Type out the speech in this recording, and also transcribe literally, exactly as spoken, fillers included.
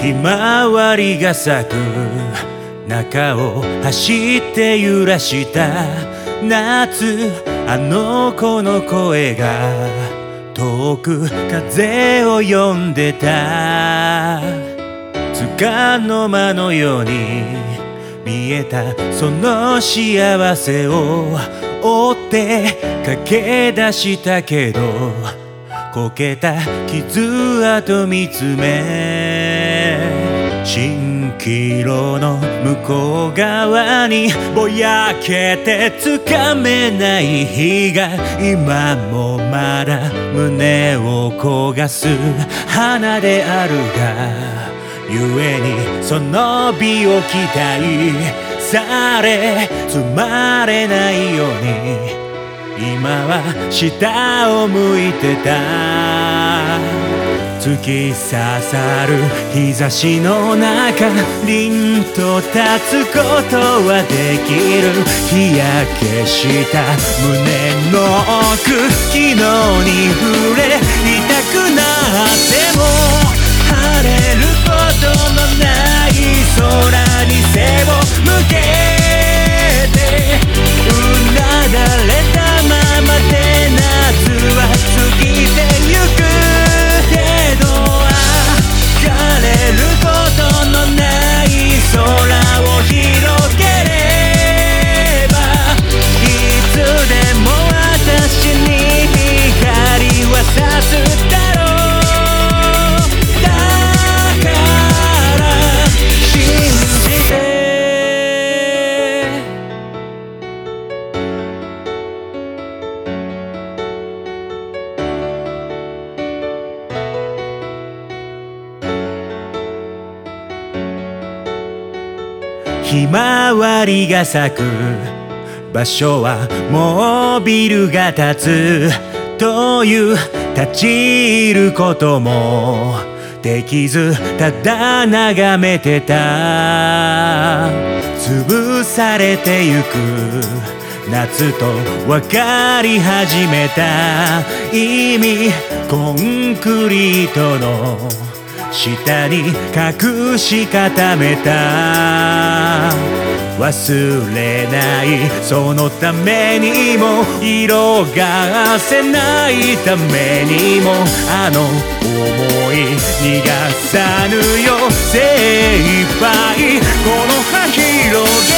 ひまわりが咲く中を走って揺らした夏、あの子の声が遠く風を呼んでた。束の間のように見えたその幸せを追って駆け出したけど、こけた傷跡見つめ、蜃気楼の向こう側にぼやけてつかめない日が今もまだ胸を焦がす花であるが、ゆえにその美を期待されつまれないように今は下を向いてた。突き刺さる日差しの中、凛と立つことはできる。日焼けした胸の奥、昨日に触れ痛くなっても晴れることのない空に背を向けて、うなだれたままで夏は過ぎてゆくけど、枯れることのない空を広げれば、いつでも私に光は差すだろう。ひまわりが咲く場所はもうビルが建つという、立ち入ることもできずただ眺めてた。潰されてゆく夏と分かり始めた意味、コンクリートの下に隠し固めた。忘れないそのためにも、色がせないためにも、あの想い逃がさぬよ精一杯この葉広げ